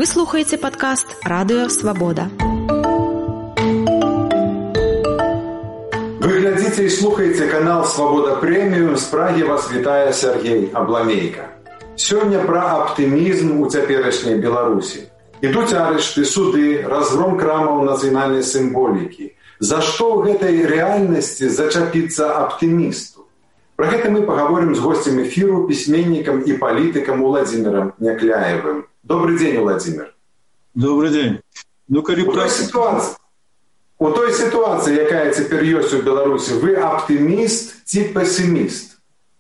Вы слухаеце падкаст «Радыё Свабода». Вы глядзіце і слухаеце канал «Свабода Прэміум». З Прагі вас вітае Сергей Абламейка. Сёння пра аптымізм у цяперашняй Беларусі. Ідуць арышты, суды, разгром крамаў нацыянальнай сімволікі. За што ў гэтай рэальнасці зачапіцца аптымісту? Пра гэта мы паговорым з госцем эфіру, пісьменнікам і палітыкам Уладзімірам Някляевым. Добрый день, Владимир. Добрый день. У той ситуации, якая цяпер ёсць у Беларусі, вы аптыміст ці пессиміст?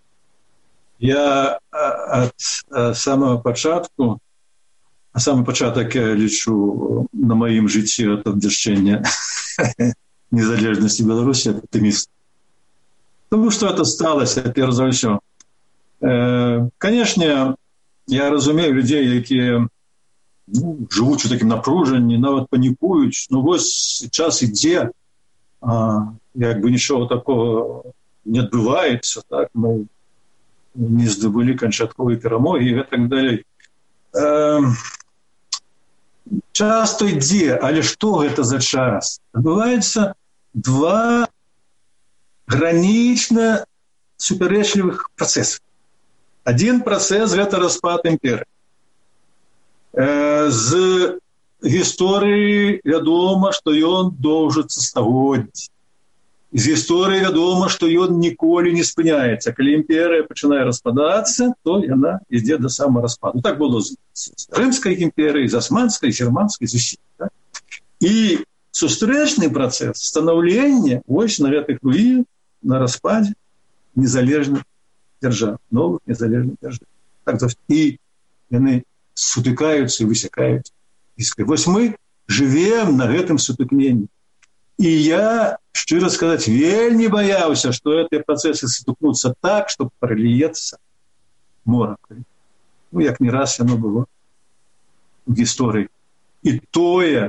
Я от самого початку, самый початок я лечу на моем житті от обдержения незалежности Беларуси, оптимист. Потому что это сталося, перш за все. Конечно, я разумею людей, які живуть у таким напруженні, навіть панікують. Ну ось час іде, якби нічого такого не відбувається, так, ми не здобули канчаткової перемоги і так далі. Час то йде, але що це за час? Відбуваються два гранично суперечливих процеси. Один працэс – гэта распад імперыі. З гісторыі вядома, што ён доўжыцца стагоддзі. З гісторыі вядома, што ён ніколі не спыняецца. Калі імперыя пачынае распадацца, то яна ідзе да самараспаду. Так было з Рымскай імперыяй, з Асманскай, з Германскай, з усіх. Так? І сустрэчны працэс станаўлення вось на гэтых руінах, на распадзе незалежных дзяржав, новых незалежных дзяржав. Так, і яны сутыкаюцца і высякаюць. Вось мы жывем на гэтым сутыкненні. І я, шчыра сказаць, вельмі баяўся, што гэтыя працэсы сутыкнуцца так, што проліецца мора. Ну, як не раз яно было в гісторыі. І тое,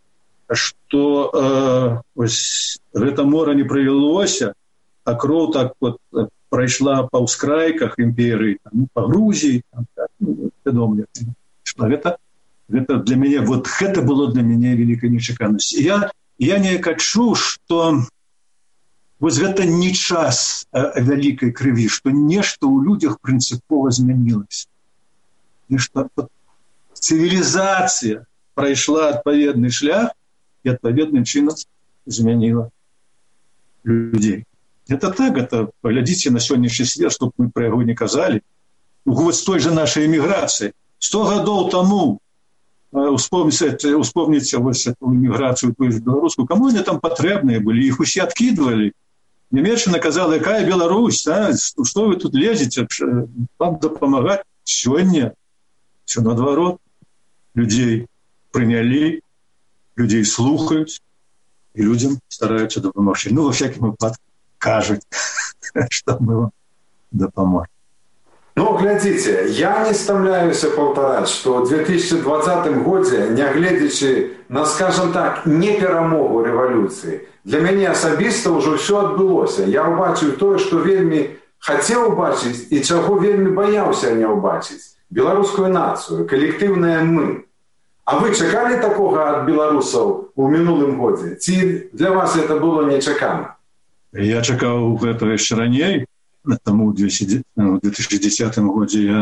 што гэта мора не пролілося, а кроў так вот прайшла па ўскрайках імперыі, па Грузіі, вядома, што гэта для мяне, вот гэта было для мяне вялікай нечаканасці. Я неяк адчуў, што вось гэта не час вялікай крыві, што нешта ў людзях прынцыпова змянілася. Нешта цывілізацыя прайшла адпаведны шлях і адпаведным чынам змяніла людзей. Это так, это поглядите на сённяшні свет, чтобы мы про яго не казали. Вот с той же нашей эмиграцией. 100 годов тому, успомните вот эту эмиграцию, ту же белорусскую, кому они там потребные были, их все откидывали. Немеччина казала, какая Беларусь, а? Что вы тут лезете, вам допомагать? Сегодня все наоборот. Людей приняли, людей слухают, и людям стараются допомогти. Ну, во всяком выпадке. Кажуть, што мы вам дапаможем. Ну, глядзіце, я не стамляюся паўтараць, што ў 2020 годзе, нягледзячы на, скажем так, не перамогу рэвалюцыі, для мяне асабіста ўжо ўсё адбылося. Я ўбачыў тое, што вельмі хацеў убачыць і чаго вельмі баяўся не ўбачыць. Беларускую нацыю, калектыўнае мы. А вы чакалі такога ад беларусаў у мінулым годзе? Ці для вас это было нечакана? Я чакаў гэтага яшчэ раней, таму ў 2010 годзе я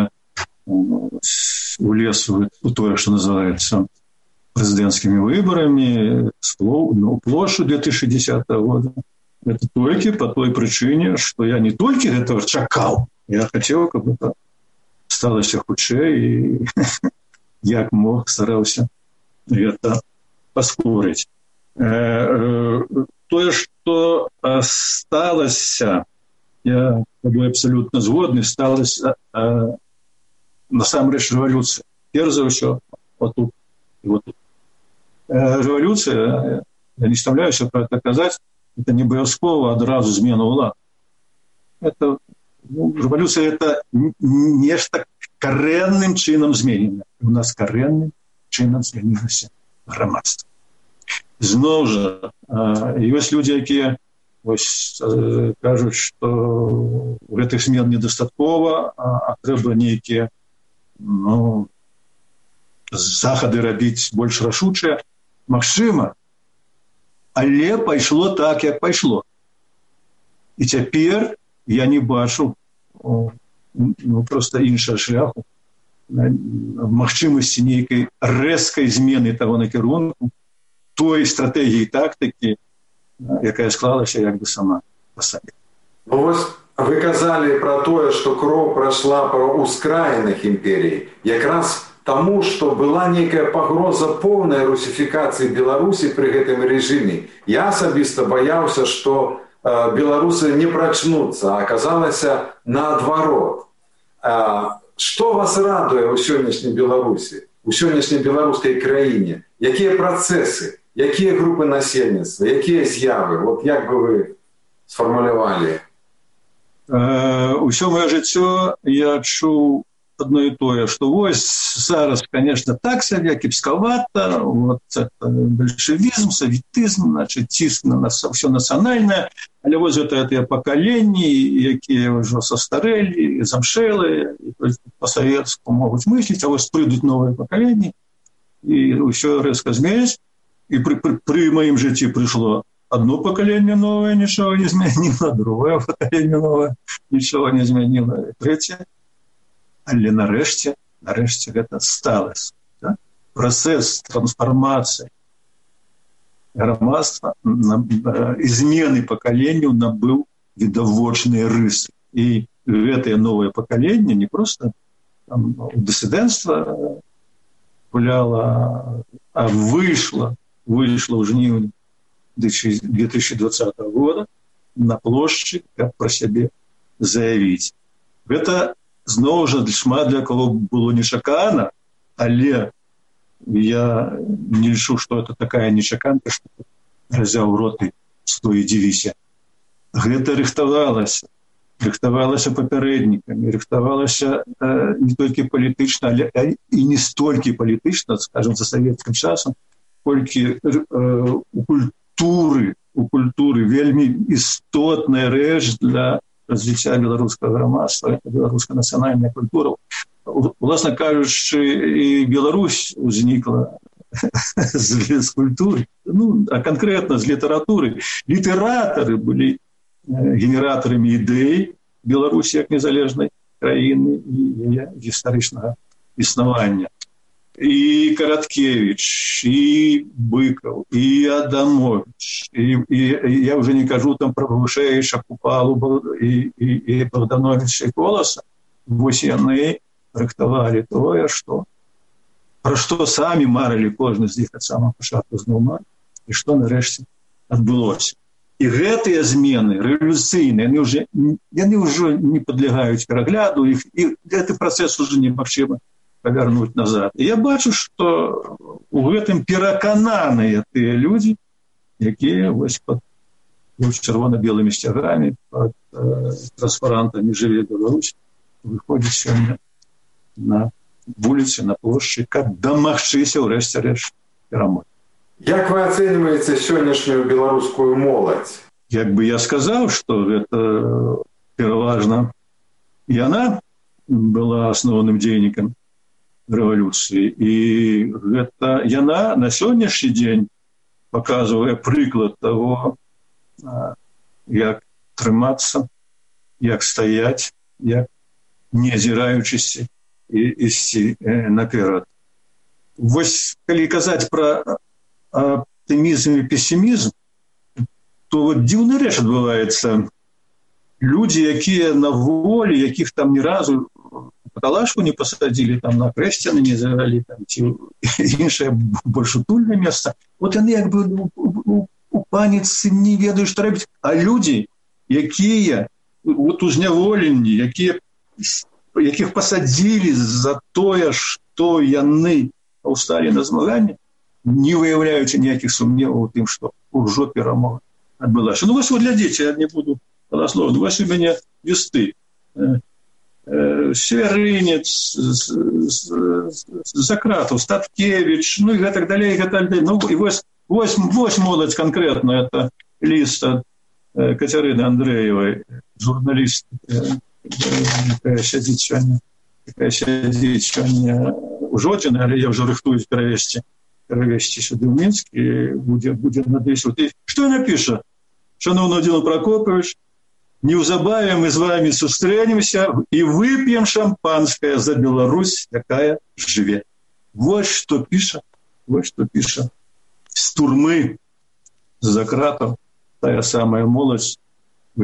улез у тое, што называецца прэзідэнцкімі выбарамі, у плошчу 2010 года. Это толькі па той прычыне, што я не толькі гэтага чакаў, я хацеў, каб гэта сталася хутчэй і як мог стараўся гэта паскорыць. Тое, што сталася, я з тобой абсолютно згодны, сталася насамрэч рэвалюцыя. Перш за ўсё, вот тут і вот тут. Рэвалюцыя, я не стамляюся пра гэта казаць, это не абавязкова адразу змена ўлад. Рэвалюцыя – это нешта карэнным чынам зменена. У нас карэнным чынам зменілася грамадства. Зноў жа, ёсць людзі, якія кажуць, што гэтых змен недастаткова, а трэба нейкія захады рабіць больш рашучыя, магчыма, але пайшло так, як пайшло. І цяпер я не бачу проста іншага шляху, магчымасці нейкай рэзкай змены таго накірунку, той стратэгіі і тактыкі, якая склалася як бы сама па сабе. Ну вось вы казалі пра тое, што кроў прайшла па ўскраінах імперіі, якраз таму, што была нейкая пагроза поўнай русіфікацыі Беларусі пры гэтым рэжыме. Я асабіста баяўся, што беларусы не прачнуцца, а аказалася наадварот. Што вас радуе ў сённяшняй Беларусі, у сённяшняй беларускай краіне? Якія працэсы, якія групы насельніцтва, якія з'явы? Вот як бы вы сфармулявалі? Усё маё жыццё я чуў одно і тое, што вось зараз, конечно, так сабе, кепскавата, вот это бальшавізм, савітызм, значит, ціск на нас ўсё нацыянальнае, але вось гэта тыя пакаленні, якія ўжо састарэлі, замшэлыя, па-савецку могуць мысліць, а вось прыйдуць новыя пакаленні, і ўсё рэзка зменіць. І пры маім жыцці прыйшло одно пакаленне новое, нічого не змяніла, другое пакаленне новое, нічого не змяніла, трэцяе. Але нарэшце гэта сталася. Да? Працэс трансфармацыі грамадства і змены пакаленняў набыў відавочныя рысы. І гэтае новае пакаленне не проста у дысідэнцтва гуляла, а выйшла ў жніўні 2020 года на плошчы, каб пра сябе заявіць. Гэта зноў жа шмат для кого было нечакана, але я не лічу, што это такая нечаканка, што разяў рот і стой дзівіся. Гэта рыхтавалася папярэднікамі, рыхтавалася не толькі палітычна, але і не столькі палітычна, скажем, за савецкім часам, колькі у культуры вельмі істотная рэч для развіцця беларускага грамадства, это беларуская нацыянальная культура. Уласна кажучы, і Беларусь узнікла з культуры, а канкрэтна з літаратуры. Літаратары былі генератарамі ідэй Беларусі як незалежнай краіны і яе гістарычнага існавання. І Караткевич, і Быкаў, і Адамович, і я уже не кажу там про Вышэйша, Купалу, і Богдановича, і Коласа. Вось яны рыхтавалі тое, пра што самі марылі кожны з іх ад самага пачатку зноў марылі, і што нарэшце адбылося. І гэтыя змены рэвалюцыйныя, яны ўжо не падлягаюць перагляду, і гэты працэс уже немагчыма павярнуць назад. І я бачу, што у гэтым перакананыя тыя людзі, якія вось пад чырвона-белымі сцягамі, пад транспарантамі «Жыве Беларусь» выходзяць сёння на вуліцы, на плошчы, каб дамагчыся ўрэшце рэшт перамогі. Як вы ацэньваеце сённяшнюю беларускую моладзь? Як бы я сказаў, што гэта пераважна яна была асноўным дзейнікам рэвалюцыі. І гэта яна на сённяшні дзень паказвае прыклад таго, як трымацца, як стаяць, як не азіраючыся ісці наперад. Вось калі казаць пра аптымізм і песімізм, то вот дзіўная рэч адбываецца. Людзі, якія на волі, якіх там ні разу каталажку не пасадзілі, там на крэсціны не завялі, там ці іншае больш утульнае месца. Вот яны як бы у паніцы не ведаюць, што рабіць. А людзі, якія вот у зняволенні, якіх пасадзілі за тое, што яны паўсталі на змаганне, не выяўляючы ніякіх сумневаў у тым, што ўжо перамога адбылася. Ну вось глядзіце, я не буду паласловны, вось у мяне лісты. Сверынец, Закратаў, Статкевич, ну і гэтак далей, гэтак далей. Ну і вось моладзь канкрэтна, это ліст ад Кацярыны Андрэевай, журналіст, якая сядзіць сёння у ужоджаны, але я ўжо рыхтуюсь перавесці сюды ў Мінск, і будзе надысь. І што яна піша? Шановны Владимир Прокопович, неўзабаве мы з вами сустрэнемся і вып'ем шампанское за Беларусь, якая жыве. Вот што піша з турмы, з-за кратаў, тая самая моладзь, у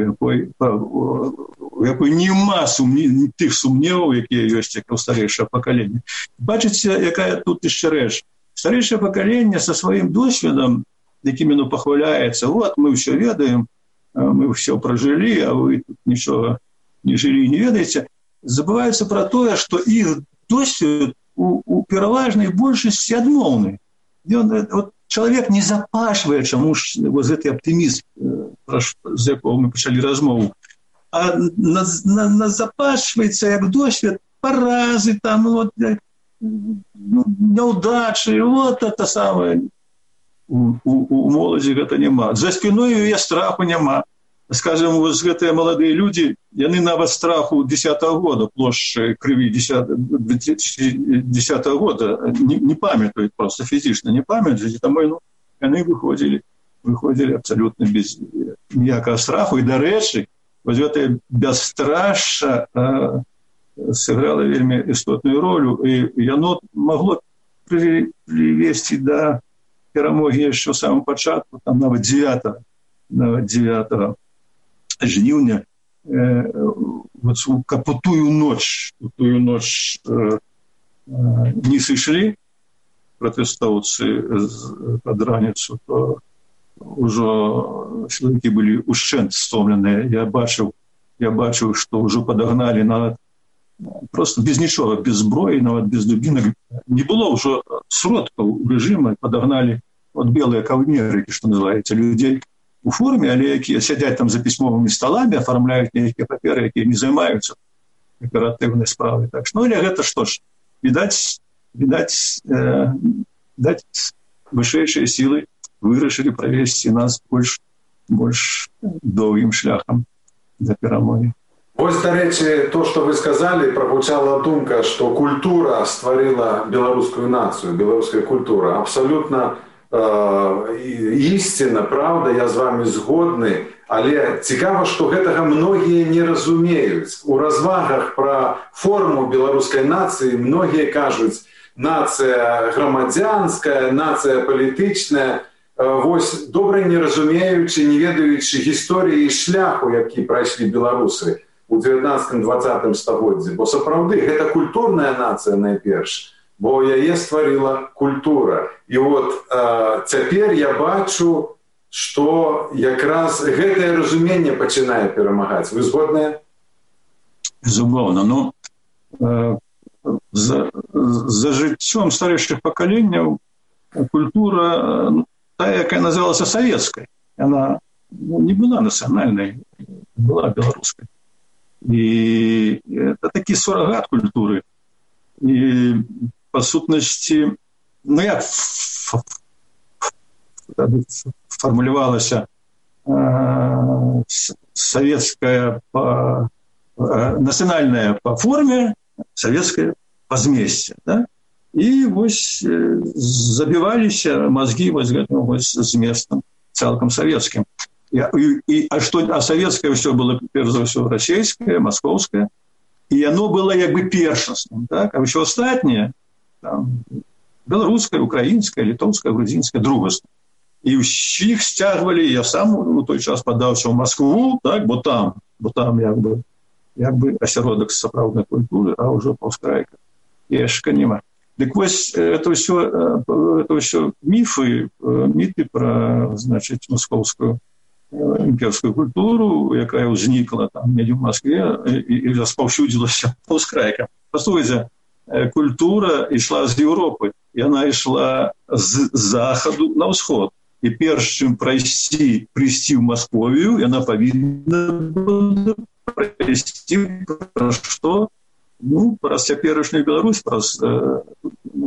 якой няма тых сумневаў, якія ёсць як у старэйшае пакаленне. Бачыце, якая тут яшчэ рэч. Старэйшае пакаленне са сваім досведам, якім яно пахваляецца, вот мы ўсё ведаем, мы ўсё пражылі, а вы тут нічога не жылі і не ведаеце, забываюцца пра тое, што іх досвед у пераважнай большасці адмоўны. Чалавек не запашвае чамусь гэты аптымізм, з якого мы пачалі размову, а запашваецца як досвед паразы, няўдачы, вот это самае. У моладзі гэта няма. За спіной яе страху няма. Скажем, вот гэтыя маладыя людзі, яны нават страху 10-го года, плошчы крыві 10-го года не памятаюць, просто фізічна не памятаюць, таму яны выходзілі абсалютна без ніякага страху. І, дарэчы, вось гэтая бясстрашша сыграла вельмі істотную ролю, і яно магло прывесці да перамогі яшчэ ў самым пачатку, там нават 9 жніўня, у тую ноч не сышлі пратэстоўцы пад раніцу, то ўжо сілавікі былі ушчэнт стомленыя. Я бачыў, што ўжо падагналі нават просто без нічога, без зброі, нават без дубінак. Не было ўжо сродкаў рэжыма, падагналі от белыя каўнерыкі, што называецца, людзей у форме, але якія сядзяць там за пісьмовымі сталамі, афармляюць нейкія паперы, якія не займаюцца аператыўнай справай. Так што, але гэта што ж, відаць, вышэйшыя сілы вырашылі правесці нас больш доўгім шляхам да перамогі. Вось, дарэчы, то, што вы сказалі, прагучала думка, што культура стварыла беларускую нацыю, беларуская культура. Абсалютна ісціна, правда, я з вами згодны, але цікава, што гэтага многія не разумеюць. У развагах пра форму беларускай нацыі многія кажуць, нацыя грамадзянская, нацыя палітычная. Вось, добра не разумеючы, не ведаючы гісторыі і шляху, які прайшлі беларусы у 19-20 стагоддзі. Бо сапраўды, гэта культурная нацыя найперш, бо яе стварыла культура. І от цяпер я бачу, што якраз гэтае разуменне пачынае перамагаць. Вы згодныя? Безумоўна. За жыццём старэйшых пакаленняў культура, тая, якая называлася савецкай, яна не была нацыянальнай, была беларускай. І это такі сурагат культуры. І па сутнасці, як фармулявалася савецкая нацыянальная па форме, савецкая па змесце, да? І вось забіваліся мазгі вось гэтым вось зместам цалкам савецкім. А савецкае ўсё было, перш за ўсё, расійскае, маскоўскае, і яно было як бы першасным, так? А ўсё астатняе, там, беларускае, украінскае, літоўскае, грузінскае, другасна. І ўсіх сцягвалі, я сам у той час падаўся ў Маскву, так? Бо там як бы асяродак сапраўднай культуры, а ўжо паўскрайка яшка няма. Дык вось, это ўсё міты пра, значыць, маскоўскую імперскую культуру, якая ўзнікла там недзе ў Маскве і распаўсюдзілася паўскрайка. Паслухайце, культура ішла з Еўропы, яна ішла з захаду на ўсход. І перш чым прыйсці ў Масковію, яна павінна была прайсці пра што? Ну, праз цяперашнюю Беларусь, праз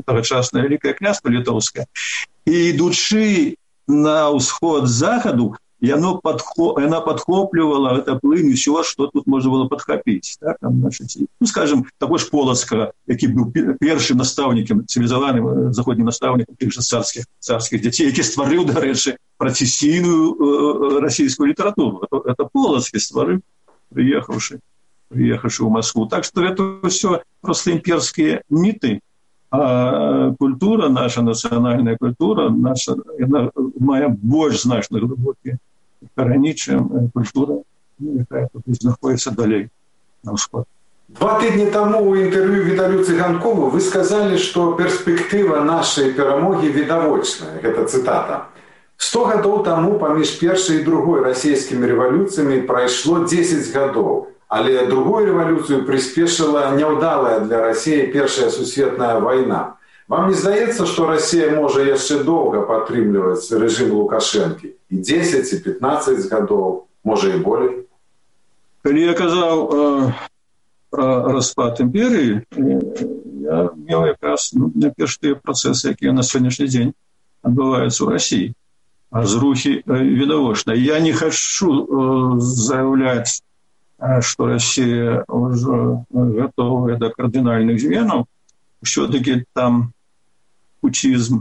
тагачаснае Вялікае княства літоўскае. І ідучы на ўсход захаду, и она подхоплювала это плынь все, что тут можно было подхопить. Так? Там, значит, ну, скажем, того ж Полоцка, який був першим наставником, цивілізованим заходнім наставником тих же царських дітей, який створив, до речі, процесійну російську літературу. Це Полоцький створив, приїхавши в Москву. Так что это все просто имперские миты, а культура, наша национальная культура, наша, она має більш значно глибокі корені, чим культура, яка тут знаходиться далі на сход. 2 тижні тому у інтерв'ю Віталію Циганкову ви сказали, що перспектива нашої перемоги відавочна. Це цитата. 100 годів тому поміж першою і другою російськими революціями пройшло 10 годів. Але другую революцию приспешила няўдалая для России Першая сусветная война. Вам не здаецца, что Россия можа яшчэ доўга падтрымліваць режим Лукашэнкі? И 10, и 15 годов, можа и болей? Калі я казаў про распад імперії, я меў якраз найперш тыя працэсы, якія на сённяшні дзень адбываюцца ў России. А зрухі відавочна. Я не хочу заявляць, что Россия уже готова до кардинальных зменаў. Все-таки там путизм,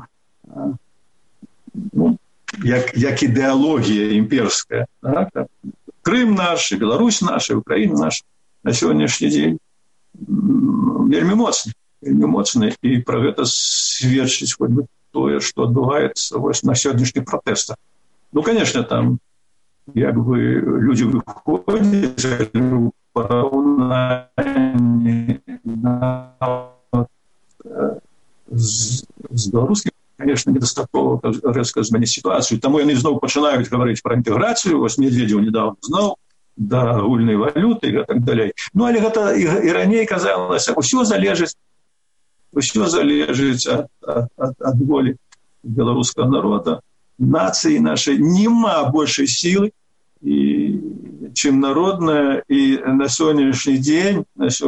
ну, як идеология имперская. Так? Крым наш, Беларусь наша, Украина наша на сегодняшний день вельмі моцны. И про это сведчыць хоть бы тое, что отбывается на сегодняшних протестах. Ну, конечно, там як бы люди выходят в параўнанні з беларускім, конечно, недастаткова рэзка змяніць сітуацыю. Таму яны зноў пачынаюць гаварыць пра інтэграцыю. Вось Медведзеў недавно зноў да агульнай валюты і так далей. Ну, але гэта і раней казалася, усё залежыць ад волі беларускага народа. Нации нашей нема большей силы, чем народная, и на сегодняшний день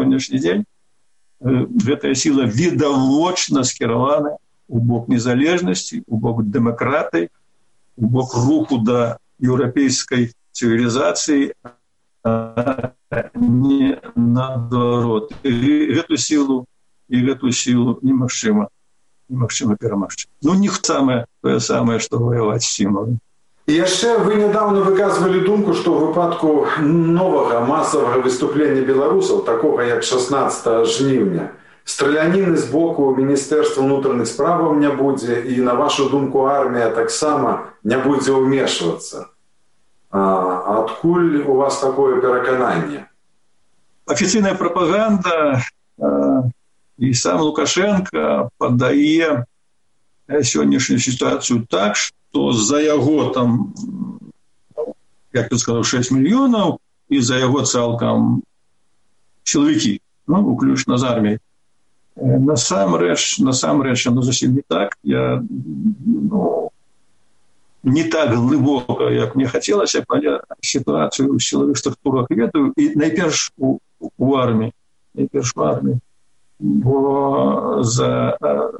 эта сила відавочна скіравана у бок незалежности, у бок демократии, у бок руху до европейской цивилизации, а не наоборот. И эту силу немагчыма перамагчы. Ну, тое самае, што ваяваць з сімваламі. І яшчэ вы нядаўна выказвалі думку, што ў выпадку новага масавага выступлення беларусаў, такога як 16 жніўня, страляніны з боку Міністэрства ўнутраных справаў не будзе, і, на вашу думку, армія таксама не будзе ўмешвацца. Адкуль у вас такое перакананне? Афіцыйная прапаганда и сам Лукашенко подае сённяшнюю ситуацию так, что за яго там, як ты сказал, 6 миллионов, и за яго цалкам силовики, ну, уключно з армией. Насамрэч, оно зусім не так. Я не так глибоко, як мне хотелось, але ситуацию в силовых структурах ведаю, и найперш у армии. Бо за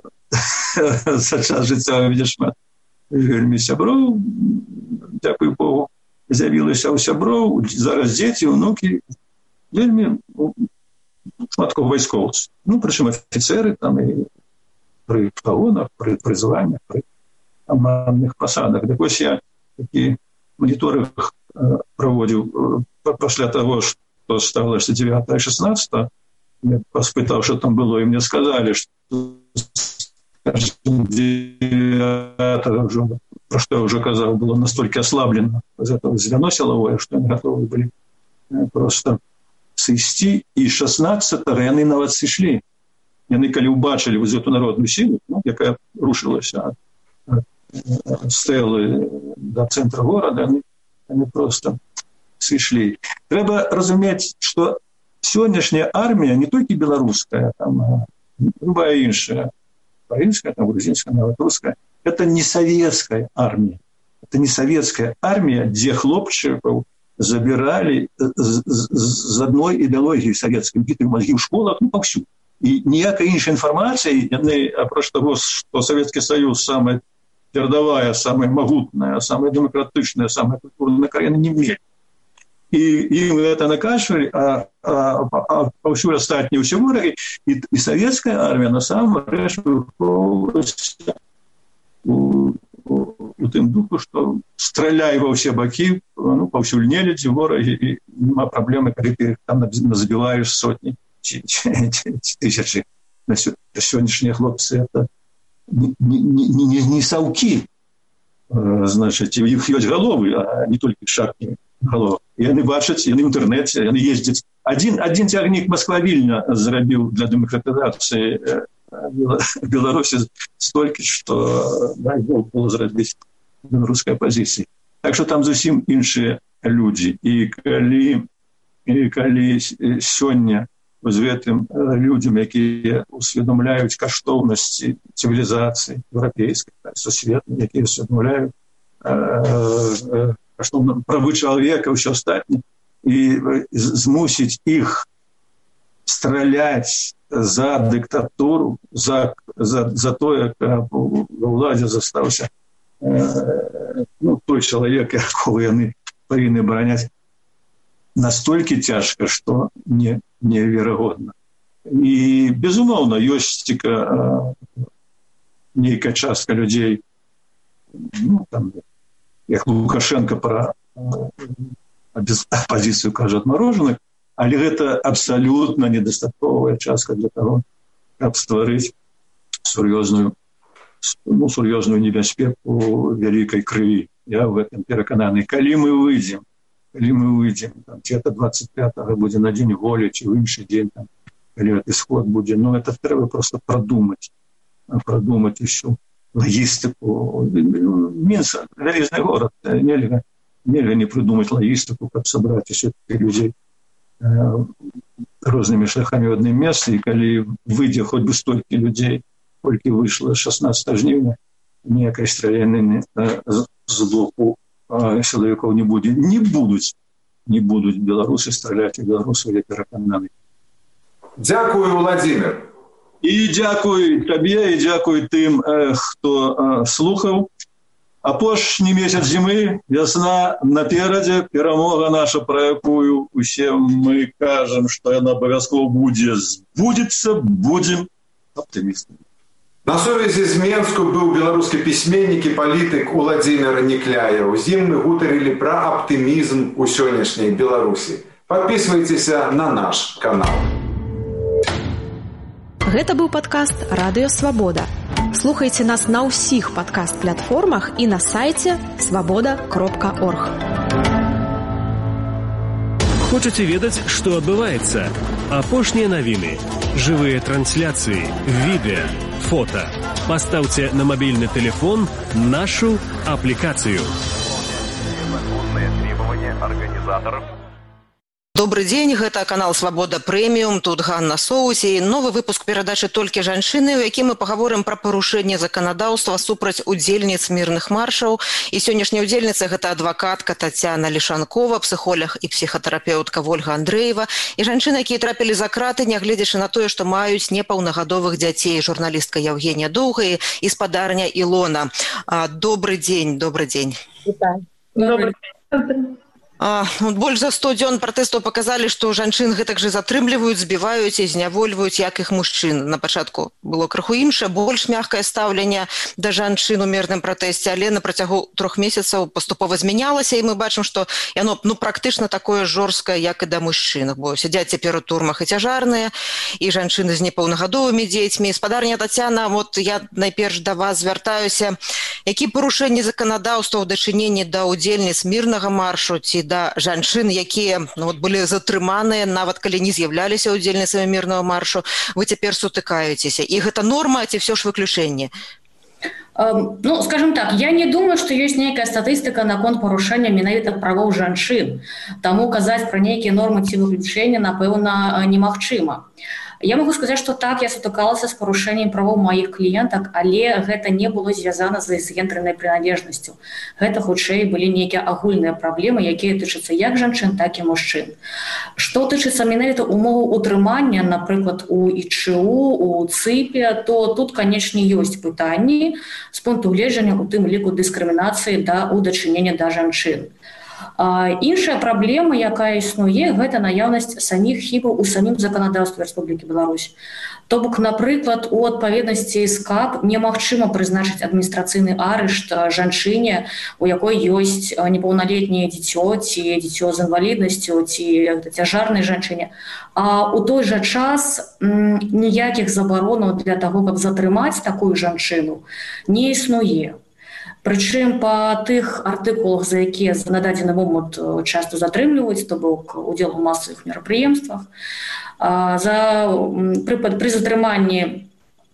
час жыцця видишь шмат вельмі сяброў, дзякуй Богу, з'явілася ў сяброў, зараз дзеці, унукі, вельмі шмат кого вайскоўцы. Ну, прычым афіцеры там і пры пагонах, пры званнях, пры камандных пасадах. Так вось я такі моніторинг праводзіў пасля таго, што сталася 9 і 16. Я поспытал, что там было, и мне сказали, что 9-го уже, про что я уже сказал, было настолько ослаблено из этого звено силовое, что они готовы были просто сысці, и 16-го яны нават сышлі. Яны, калі убачили вот эту народную силу, ну, якая рушилась от стелы до центра города, они просто сышлі. Трэба разумець, что сённяшняя армия не только белорусская, там, любая іншая, украинская, там, грузинская, белорусская, это не советская армия. Это не советская армия, где хлопчиков забирали з одной идеологии советской, битые мозги в школах, ну, повсюду. И ніякой іншай информации, апроч того, что Советский Союз самый передовая, самая могутная, самая демократичная, самая культурная краина не имеет. И им это накачивали, а всю остальные все враги. И советская армия на самом деле выховывалась у тым духу, что стреляй во все боки, ну, повсюль нелюдzi, вораги, и нема проблемы, когда ты там забиваешь сотни, тысячи. Сегодняшние хлопцы это не совки, значит, у них есть головы, а не только шапки голов. И они бачат, и они в интернете, и они ездят. Один тягник Москва-Вильня зробил для демократизации Беларуси столько, что дай Бог было зробить белорусской оппозиции. Так что там зовсім іншыя люди. И коли сегодня з гэтым людям, которые усведомляют каштоўнасці цивилизации европейской, сусветной, которые усведомляют правы человека и все остальное, и змусить их стрелять за диктатуру, за то, як у владі застався той чоловік, якого вони повинні обороняти, настолько тяжко, что невероятно. И, безумовно, есть некая частка людей, ну, там, як Лукашенко про оппозицию кажа отмороженных, але гэта абсолютно недостатковая частка для того, каб стварыць сур'ёзную небяспеку вялікай крыві. Я в этом перакананы. Калі мы выйдзем, там, где-то 25-го будзе на дзень волі, ці в іншы дзень, там, калі гэты сход будзе, ну, это трэба просто продумать еще логистику. Минск — вялізны город, нельга не придумать логистику, как собрать еще людей разными шляхами в одно место, и коли выйдя хоть бы столько людей, сколько вышло 16 жнівня, ніякай страляніны з боку силовиков не будуть белорусы стрелять, и белорусы я переконаний. Дякую, Владимир. І дякую табе, і дякую тим, хто слухав. Апошні месяц зимы, весна наперадзе, перамога наша, про якую усе мы кажам, што яна абавязкова будзе, збудзецца, будзем аптымістамі. На сувязі з Менску быў беларускі пісьменнік і палітык Владимир Некляев. З ім мы гутарылі пра аптымізм у сённяшняй Беларусі. Падпісвайцеся на наш канал. Гэта быў падкаст «Радыё Свабода». Слухайце нас на ўсіх падкаст-платформах і на сайце свабода.орг. Хочаце ведаць, што адбываецца? Апошнія навіны, жывыя трансляцыі, відэа, фота. Пастаўце на мабільны тэлефон нашу аплікацыю. Законные требования организаторов. Добрый день, гэта канал «Свабода Прэміум», тут Ганна Соусі. Новы выпуск перадачы «Толькі жанчыны», у якім мы пагаворым пра парушэнне заканадаўства супраць удзельніц мірных маршаў. І сённяшняя удзельніца – гэта адвакатка Тацяна Лішанкова, псіхолог і псіхатэрапеўтка Вольга Андрэева і жанчыны, якія трапілі за краты, нягледзячы на тое, што маюць непаўнагадовых дзяцей, журналістка Евгения Доўгая і спадарня Ілона. Добрый дзень, добрый дзень. Добрый дзень. Больш за 100 дзён пратэстаў паказалі, што жанчын гэтак жа затрымліваюць, збіваюць і знявольваюць, як іх мужчын. На пачатку было крыху іншае, больш мяккае стаўленне да жанчын у мірным пратэсце, але на працягу 3 месяцаў паступова змянялася, і мы бачым, што яно практычна такое жорсткае, як і да мужчын. Бо сядзяць цяпер у турмах і цяжарныя, і жанчыны з непаўнагадовымі дзецьмі. Спадарня Тацяна, я найперш да вас звяртаюся. Які парушэнні заканадаўства ў дачыненні да ўдзельніц мірнага маршу ці да жанчын, якія былі затрыманыя, нават калі не з'яўляліся удзельніцамі мірнага маршу, вы цяпер сутыкаецеся? І гэта норма, ці все ж выключэнне? Скажем так, я не думаю, што ёсць нейкая статыстыка наконт парушэння менавіта правоў жанчын. Таму казаць пра нейкія нормы ці выключэння, напэўна, немагчыма. Я могу сказаць, што так, я сутыкалася з парушэннем правоў маіх кліентак, але гэта не было звязана з гендэрнай прыналежнасцю. Гэта хутчэй былі нейкія агульныя праблемы, якія тычацца як жанчын, так і мужчын. Што тычыцца менавіта умоваў утрымання, напрыклад, у ІЧУ, у ЦІПе, то тут, канечне, ёсць пытанні з пункту гледжання, у тым ліку дыскрымінацыі ў дачынення да жанчын. Іншая праблема, якая існуе, гэта наяўнасць саміх хібаў у самім заканадаўстве Рэспублікі Беларусь. То бок, напрыклад, у адпаведнасці з КАП немагчыма прызначыць адміністрацыйны арышт жанчыне, у якой ёсць непаўналетняе дзіцё, ці дзіцё з інваліднасцю, ці цяжарнай жанчыне. А ў той жа час ніякіх забаронаў для таго, каб затрымаць такую жанчыну, не існуе. Прычым па тых артыкулах, за якія на дадзены момант часта затрымліваюць, то бок удзел у масавых мерапрыемствах, пры затрыманні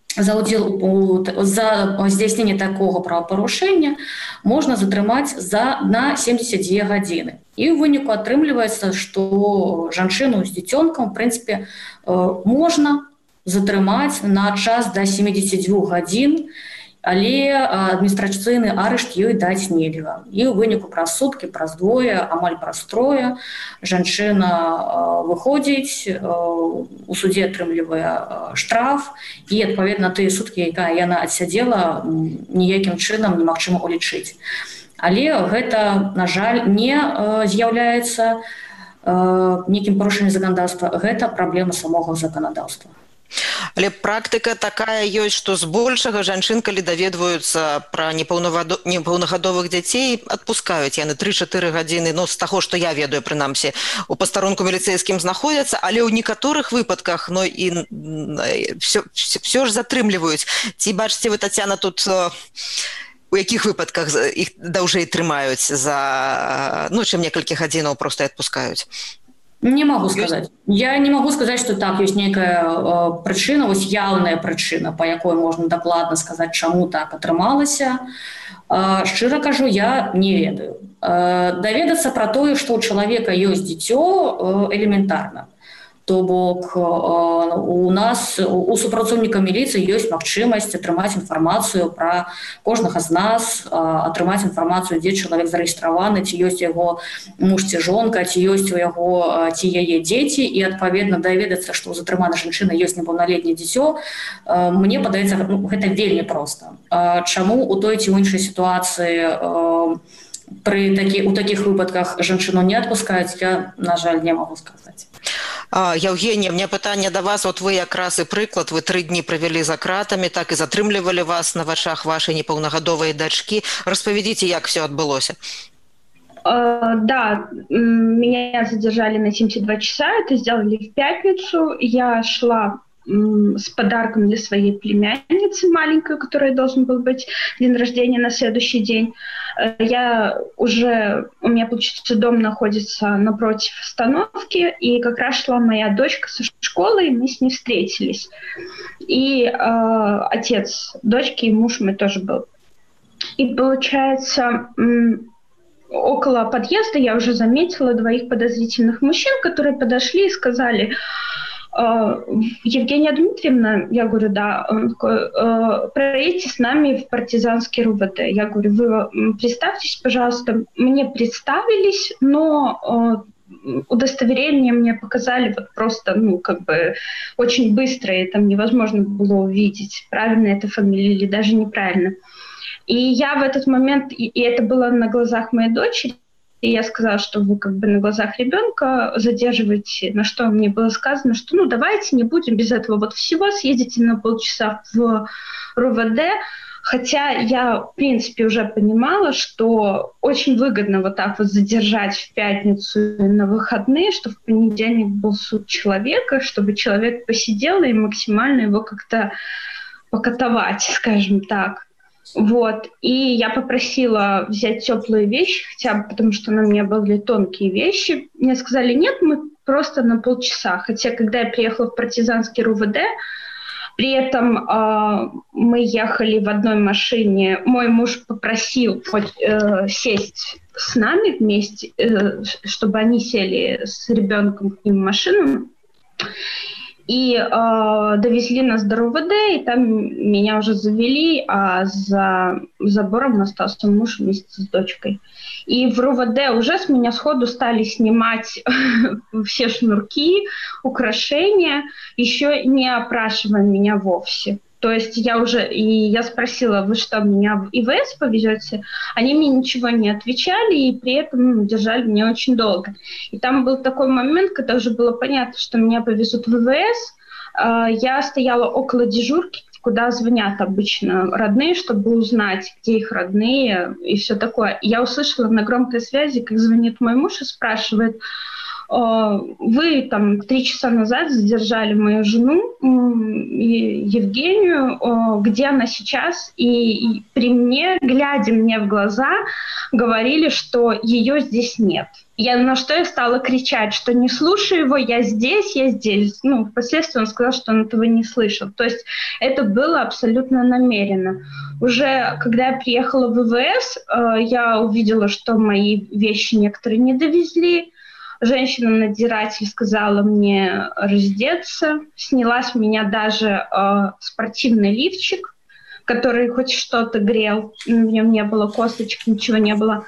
за здзяйсненне такога правапарушэння можна затрымаць на 72 гадзіны. І ў выніку атрымліваецца, што жанчыну з дзіцёнкам, в прынцыпе, можна затрымаць на час да 72 гадзін, але адміністрацыйны арышт ёй даць нельга. І ў выніку праз суткі, праз двое, амаль праз трое жанчына выходзіць, у судзе атрымлівае штраф, і, адпаведна, тыя суткі, якая яна адсядзела, ніякім чынам немагчыма улічыць. Але гэта, на жаль, не з'яўляецца нейкім парушэннем заканадаўства, гэта праблема самога заканадаўства. Але практыка такая ёсць, што збольшага жанчын, калі даведваюцца пра непаўнагадовых дзяцей, адпускаюць яны 3-4 гадзіны, з таго, што я ведаю, прынамсі, у пастарунку міліцэйскім знаходзяцца, але ў некаторых выпадках і ўсё ж затрымліваюць. Ці бачыце вы, Тацяна, тут у якіх выпадках іх даўжэй трымаюць за чым некалькі гадзінаў проста адпускаюць? Не могу сказать. Я не могу сказать, что так, есть некая причина, есть явная причина, по якой можно докладно сказать, чему так атрымалася. Шчыра кажу, я не ведаю. Даведацца пра тое, што ў чалавека ёсць дзіцё, элементарна. То бок у нас, у супрацоўніка міліцыі ёсць магчымасць атрымаць інфармацыю пра кожнага з нас, атрымаць інфармацыю, дзе чалавек зарэгістраваны, ці ёсць яго муж ці жонка, ці ёсць у яго ці яе дзеці, і адпаведна даведацца, што у затрыманай жанчыны ёсць непаўналетняе дзіцё, мне падаецца, гэта вельмі проста. Чаму у той ці ў іншай сітуацыі у такіх выпадках жанчыну не адпускаюць, я, на жаль, не магу сказаць. Евгенія, у меня пытанне да вас. Вот вы якраз і прыклад, вы 3 дні правялі за кратамі, так і затрымлівалі вас на вачах вашай непаўнагадовай дачкі. Распавядзіце, як все адбылося. Да, меня задержали на 72 часа, это сделали в пятницу. Я шла с подарком для своей племянницы маленькой, у которой должен был быть день рождения на следующий день. У меня, получается, дом находится напротив остановки, и как раз шла моя дочка со школы, и мы с ней встретились. И отец дочки, и муж мой тоже был. И, получается, около подъезда я уже заметила 2 подозрительных мужчин, которые подошли и сказали: Евгения Дмитриевна, я говорю, да, он такой: проедьте с нами в партизанский РУВД. Я говорю: вы представьтесь, пожалуйста. Мне представились, но удостоверение мне показали вот просто, очень быстро, и там невозможно было увидеть, правильно это фамилия или даже неправильно. И я в этот момент, и это было на глазах моей дочери, и я сказала, что вы на глазах ребенка задерживаете, на что мне было сказано, что давайте не будем без этого вот всего, съездите на полчаса в РУВД. Хотя я, в принципе, уже понимала, что очень выгодно вот так вот задержать в пятницу на выходные, что в понедельник был суд человека, чтобы человек посидел и максимально его как-то покатовать, скажем так. Вот. И я попросила взять теплые вещи, хотя бы потому, что на мне были тонкие вещи. Мне сказали: нет, мы просто на полчаса. Хотя, когда я приехала в партизанский РУВД, при этом мы ехали в одной машине. Мой муж попросил сесть с нами вместе, чтобы они сели с ребенком к ним в машину. И довезли нас до РУВД, и там меня уже завели, а за забором остался муж вместе с дочкой. И в РУВД уже с меня сходу стали снимать все шнурки, украшения, еще не опрашивая меня вовсе. То есть я спросила, вы что, меня в ИВС повезете? Они мне ничего не отвечали, и при этом держали меня очень долго. И там был такой момент, когда уже было понятно, что меня повезут в ИВС. Я стояла около дежурки, куда звонят обычно родные, чтобы узнать, где их родные и все такое. И я услышала на громкой связи, как звонит мой муж и спрашивает: вы там 3 часа назад задержали мою жену Евгению, где она сейчас? И при мне, глядя мне в глаза, говорили, что ее здесь нет. На что я стала кричать, что не слушай его, я здесь, я здесь. Впоследствии он сказал, что он этого не слышал. То есть это было абсолютно намеренно. Уже когда я приехала в ИВС, я увидела, что мои вещи некоторые не довезли. Женщина-надзиратель сказала мне раздеться. Сняла с меня даже спортивный лифчик, который хоть что-то грел. В нем не было косточек, ничего не было.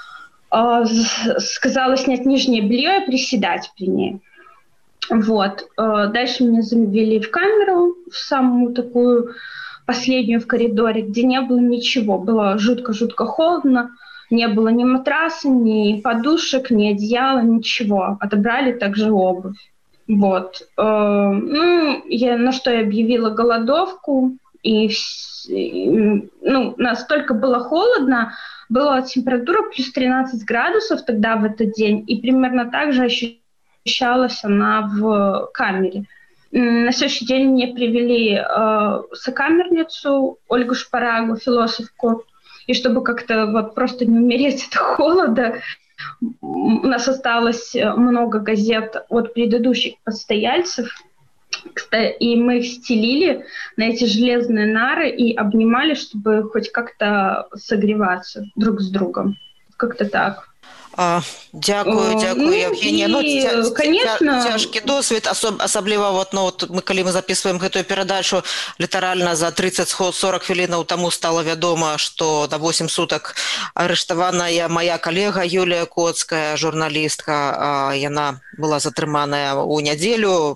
Сказала снять нижнее белье и приседать при ней. Вот. Дальше меня завели в камеру, в самую такую последнюю в коридоре, где не было ничего. Было жутко-жутко холодно. Не было ни матраса, ни подушек, ни одеяла, ничего. Отобрали также обувь. Вот. На что я объявила голодовку. И настолько было холодно, была температура плюс 13 градусов тогда в этот день. И примерно так же ощущалась она в камере. На следующий день мне привели сокамерницу Ольгу Шпарагу, философку. И чтобы как-то просто не умереть от холода, у нас осталось много газет от предыдущих постояльцев, и мы их стелили на эти железные нары и обнимали, чтобы хоть как-то согреваться друг с другом. Как-то так. Дякую, Евгенія. Конечно, цяжкі досвід, асабліва калі мы записываем гэтую перадачу, літаральна за 30-40 хвілінаў таму стала вядома, што на 8 сутак арыштаваная моя калега Юлія Коцкая, журналістка. Яна была затрыманая ў нядзелю.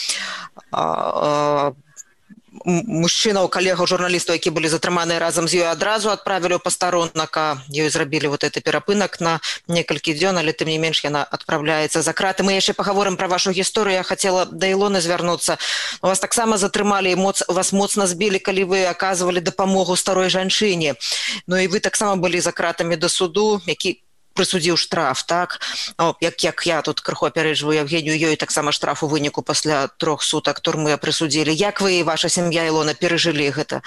Мужчынаў, калегаў, журналістаў, які былі затрыманыя разам з ёй, адразу адправілі ў пастаронак, ёй зрабілі гэты перапынак на некалькі дзён, але тым не менш яна адпраўляецца за краты. Мы яшчэ пагаворым пра вашу гісторыю. Я хацела да Ілоны звярнуцца. Вас таксама затрымалі, вас моцна збілі, калі вы аказвалі дапамогу старой жанчыне. І вы таксама былі за кратамі да суду, які прысудзіў штраф, так? Як я тут крыху апярэджваю Евгенію, ёй таксама штраф у выніку пасля 3 сутак турмы прысудзілі. Як вы і ваша сям'я, Ілона, перажылі гэта?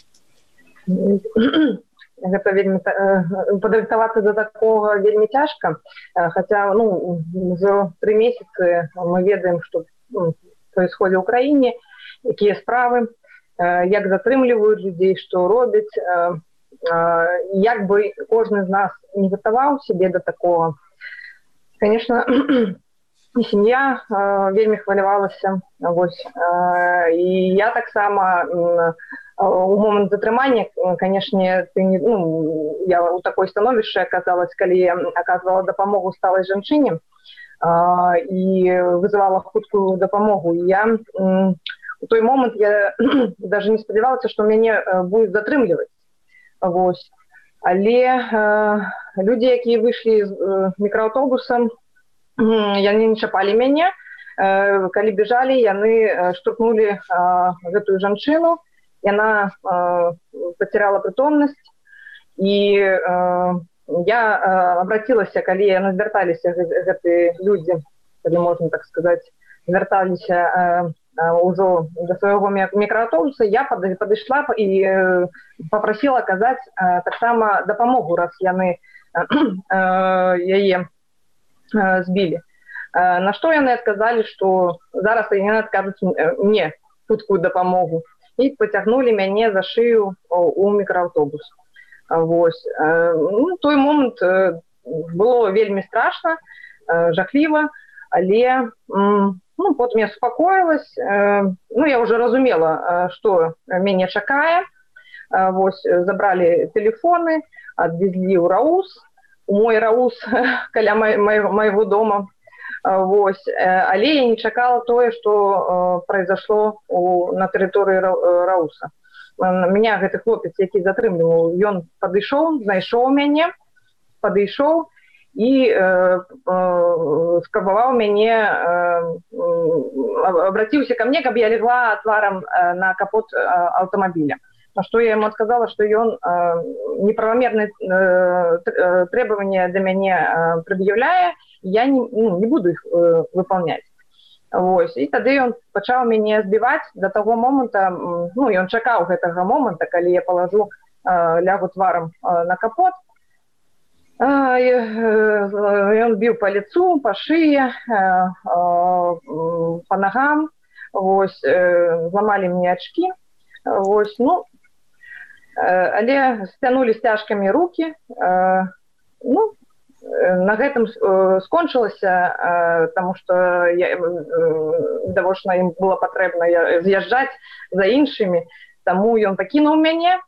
Гэта вельмі падрыхтавацца да такога вельмі цяжка. Хаця, за 3 месяцы мы ведаем, што происходит в Украіне, якія справы, як затрымліваюць людзей, што робяць. Як бы кожны з нас не гатаваў сябе да такого. Конечно, і сям'я вельмі хвалявалася. І я таксама у момент затрымання, конечно, я у такой становішчы аказалась, калі я аказвала дапамогу сталай жанчыне і вызывала хуткую дапамогу. Я у той момент я даже не спадзявалася, што мяне будуць затрымліваць. Але людзі, якія выйшлі з мікрааўтобуса, яны не чапалі мяне. Калі бежалі, яны штурхнулі гэтую жанчыну. Яна потеряла прытомнасць. І я абрацілася, калі яны звярталіся, гэтыя людзі, калі можна так сказаць, звярталіся ўжо да свайго мікрааўтобуса, я падышла і папрасіла аказаць таксама дапамогу, раз яны яе збілі. На што яны адказалі, што зараз яны адкажуць мне хуткую дапамогу і пацягнулі мяне за шыю ў мікрааўтобус. Той момент было вельмі страшна, жахліва, але Ну, потым я успокоилась, ну, я уже разумела, что меня чакае. Вось, забрали телефоны, отвезли ў Раус, у мой Раус каля моего дома. Вось, але я не чакала тое, што произошло на тэрыторыі Рауса. Меня гэты хлопец, які затрымліваў, ён падышоў, знайшоў мяне, падышоў і спрабаваў мяне, обратился ко мне, каб я легла тварам на капот аўтамабіля. На што я ему отказала, што ён неправомерные требования до мяне предъявляе, я не буду их выполнять. Вось. І тады ён пачаў мяне збіваць до того момента, ну, ён чакаў гэтага момента, калі я положу, лягу тварам на капот. Ён біў по лицу, по шые, по ногам, вось, зламалі мне очки, вось, ну, але сцянулі стяжкамі руки, ну, на гэтым скончылася, таму што відавочна ім было патрэбна з'язджаць за іншымі, таму ён пакінуў мяне.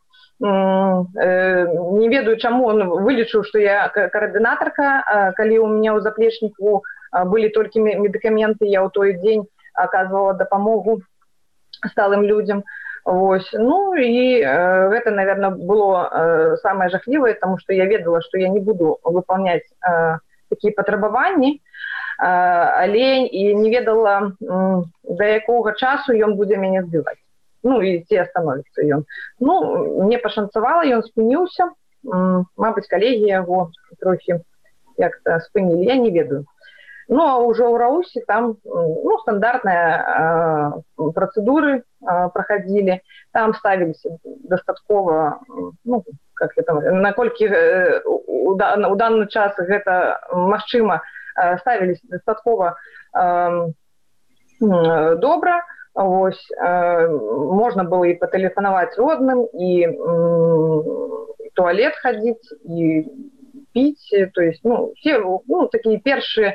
Не ведаю, чаму он вылічыў, што я координатарка, калі у меня ў заплечніку былі толькі медыкаменты, я ў той дзень аказвала дапамогу сталым людзям. Вось. Ну і гэта, наверное, было самае жахлівае, таму што я ведала, што я не буду выполняць такія патрабаванні, але і не ведала, да якога часу ён будзе мяне збіваць. Ну, і ці остановіцца ён. Ну, мне пашанцавала, ён спыніўся. Мабыць, калегі яго трохі як-то спынілі, я не ведаю. Ну, а ўжо ў Раусе там, ну, стандартныя працэдуры праходили. Там ставились дастаткова, ну, как это, наколькі у данный час гэта магчыма, ставились дастаткова добра. Вось, можно было и потелефоновать родным, и в туалет ходить, и пить, то есть, ну, все, ну, такие первые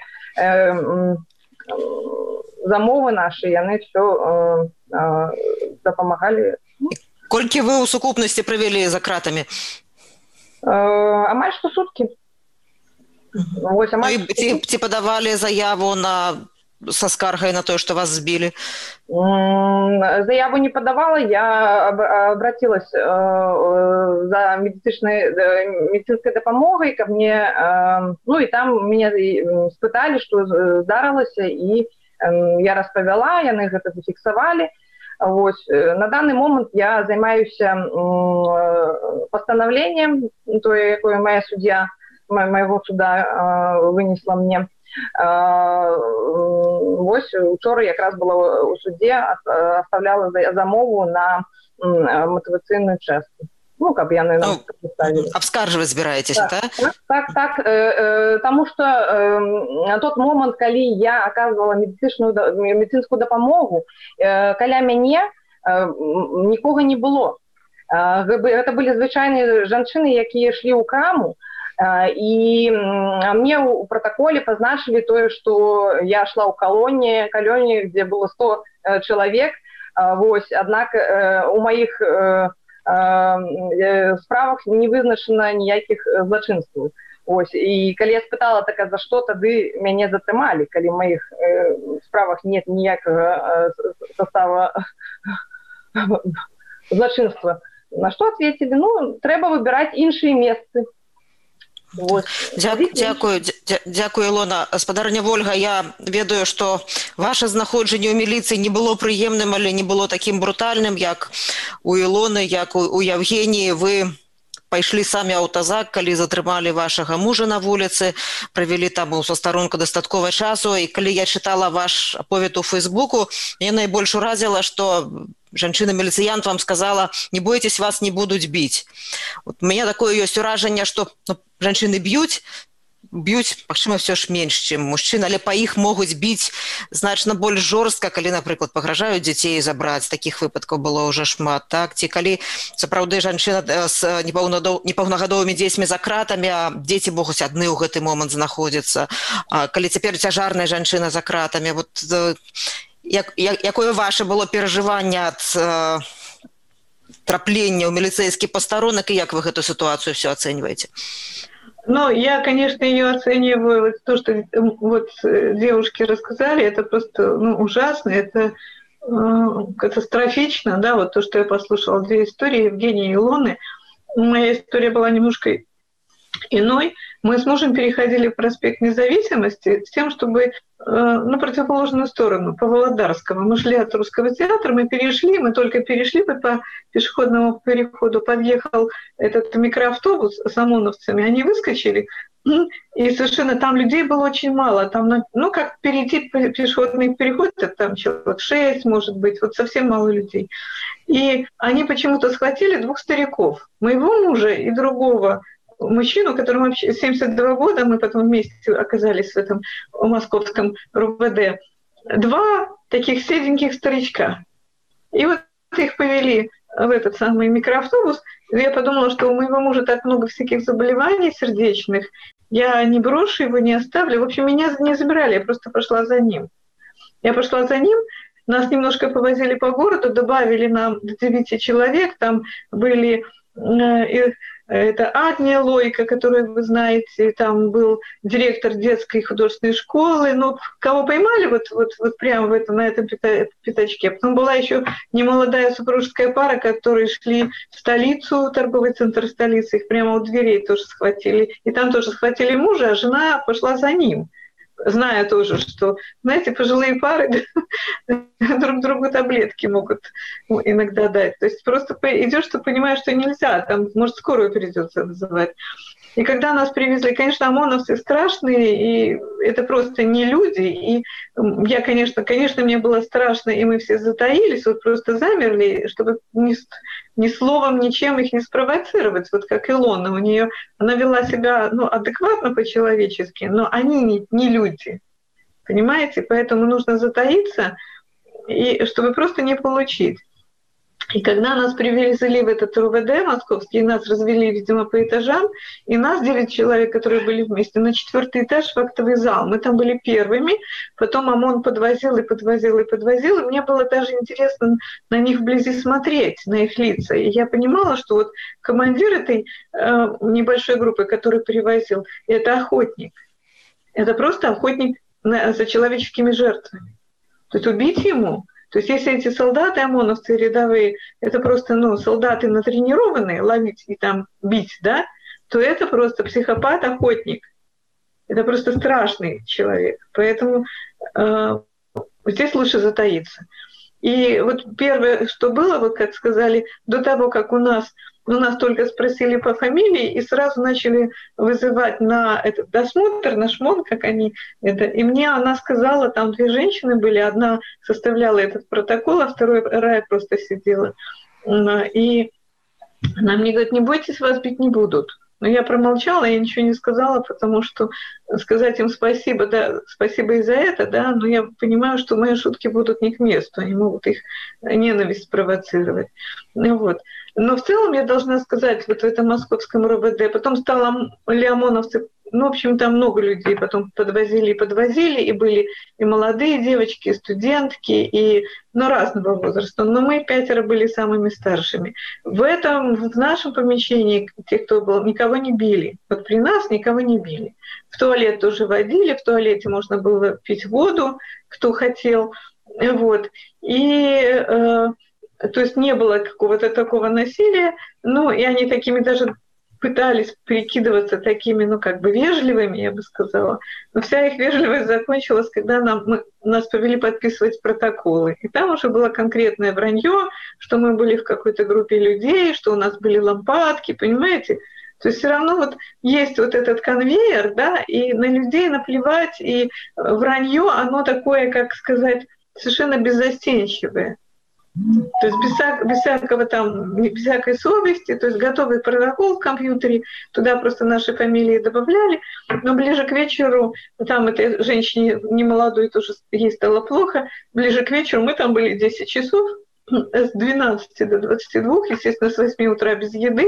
замовы наши, яны все дапамагалі. Колькі вы ў сукупнасці правялі за кратамі? Амаль што суткі. Вось, ці падавалі заяву со скаргай на то, что вас сбили? Заяву не подавала, я обратилась за медицинской допомогой ко мне, ну и там меня спытали, что здарылася, и я распавяла, яны гэта зафіксавалі. Вот. На данный момент я займаюсь постановлением, то, якое моя судья, моего суда вынесла мне. Вось учора якраз была у суде, оставляла замову на мотивацыйную частку. Ну, каб яны нам представили. Абскаржваць збіраецесь, так? Так, потому что на тот момент, калі я оказывала медицинскую дапамогу, каля мяне нікога не было. Это были звычайныя жанчыны, якія шлі ў краму, и мне в протоколе позначили то, что я шла в колонне, где было 100 человек. Вот. Однако у моих справах не вызначено никаких злочинств. Вот. И когда я спытала, так, за что тогда меня затрымали, когда в моих справах нет никакого состава злочинства. На что ответили? Ну, треба выбирать іншыя месцы. Вот. Дякую, Ілона. Спадарня Вольга, я ведаю, што ваше знаходжанне ў міліцыі не было прыемным, але не было такім брутальным, як у Ілоны, як у Евгеніі. Вы пайшлі самі аўтазак, калі затрымалі вашага мужа на вуліцы, правялі там са старонку дастаткова часу, і калі я чытала ваш аповед у Фейсбуку, мне найбольш уразіла, што жанчына-міліцыянт вам сказала: не бойтесь, вас не будуць біць. Вот у мяне такое ёсць уражанне, што жанчыны б'юць, б'юць, магчыма, ўсё ж менш, чым мужчын, але па іх могуць біць значна больш жорстка, калі, напрыклад, пагражаюць дзяцей забраць. Такіх выпадкаў было ўжо шмат, так? Ці калі сапраўды жанчына з непаўнагадовымі дзецьмі за кратамі, а дзеці могуць адны ў гэты момант знаходзіцца. Калі цяпер цяжарная жанчына за кратамі, вот якое ваше было перажыванне ад траплення ў міліцэйскі пастарунак, і як вы эту ситуацию все оцениваете? Ну, я, конечно, ее оцениваю. Вот то, что вот девушки рассказали, это просто ужасно, это катастрофично, да, вот то, что я послушала, 2 истории Евгении и Илоны. Моя история была немножко иной. Мы с мужем переходили в проспект Независимости с тем, чтобы на противоположную сторону, по Володарскому. Мы шли от Русского театра, мы только перешли по пешеходному переходу, подъехал этот микроавтобус с ОМОНовцами, они выскочили, и совершенно там людей было очень мало. Там, как перейти пешеходный переход, там человек 6, может быть, вот совсем мало людей. И они почему-то схватили 2 стариков, моего мужа и другого мужчину, которому вообще 72 года, мы потом вместе оказались в этом московском РУВД. 2 таких седеньких старичка. И вот их повели в этот самый микроавтобус. Я подумала, что у моего мужа так много всяких заболеваний сердечных, я не брошу его, не оставлю. В общем, меня не забирали, я просто пошла за ним. Нас немножко повозили по городу, добавили нам до 9 человек, там были... Это Агния Лойка, которую вы знаете, там был директор детской художественной школы. Кого поймали вот прямо на этом пятачке. Потом была еще немолодая супружеская пара, которые шли в столицу, торговый центр столицы, их прямо у дверей тоже схватили. И там тоже схватили мужа, а жена пошла за ним, зная тоже, что, знаете, пожилые пары друг другу таблетки могут иногда дать. То есть просто идешь, что понимаешь, что нельзя, там, может, скорую придется вызывать. И когда нас привезли, конечно, ОМОНовцы страшные, и это просто не люди. И я, конечно, мне было страшно, и мы все затаились, вот просто замерли, чтобы ни словом, ничем их не спровоцировать. Вот как Илона, она вела себя адекватно по-человечески, но они не люди. Понимаете? Поэтому нужно затаиться, и чтобы просто не получить. И когда нас привезли в этот РУВД московский, нас развели, видимо, по этажам, и нас 9 человек, которые были вместе, на 4-й этаж в актовый зал. Мы там были первыми, потом ОМОН подвозил, и мне было даже интересно на них вблизи смотреть, на их лица. И я понимала, что вот командир этой небольшой группы, который привозил, это охотник. Это просто охотник за человеческими жертвами. То есть убить ему... То есть если эти солдаты, ОМОНовцы рядовые, это просто солдаты натренированные ловить и там бить, да, то это просто психопат-охотник. Это просто страшный человек. Поэтому здесь лучше затаиться. И вот первое, что было, вот как сказали, до того, как у нас только спросили по фамилии и сразу начали вызывать на этот досмотр, на шмон, как они это. И мне она сказала, там 2 женщины были, одна составляла этот протокол, а вторая просто сидела. И она мне говорит, не бойтесь, вас бить не будут. Но я промолчала, я ничего не сказала, потому что сказать им спасибо, да, спасибо и за это, да, но я понимаю, что мои шутки будут не к месту, они могут их ненависть спровоцировать. Вот. Но в целом я должна сказать, вот в этом московском РУВД, потом стало ОМОНовцы, в общем, там много людей потом подвозили, и были и молодые девочки, и студентки, и разного возраста. Но мы 5 были самыми старшими. В нашем помещении, те, кто был, никого не били. Вот при нас никого не били. В туалет тоже водили, в туалете можно было пить воду, кто хотел. Вот. И... то есть не было какого-то такого насилия, и они такими даже пытались прикидываться такими, вежливыми, я бы сказала. Но вся их вежливость закончилась, когда нас повели подписывать протоколы. И там уже было конкретное вранье, что мы были в какой-то группе людей, что у нас были лампадки, понимаете? То есть все равно вот есть вот этот конвейер, да, и на людей наплевать, и вранье, оно такое, как сказать, совершенно беззастенчивое. То есть без всякого там, без всякой совести, то есть готовый протокол в компьютере, туда просто наши фамилии добавляли, но ближе к вечеру, там этой женщине немолодой тоже ей стало плохо, ближе к вечеру мы там были 10 часов, с 12 до 22, естественно, с 8 утра без еды,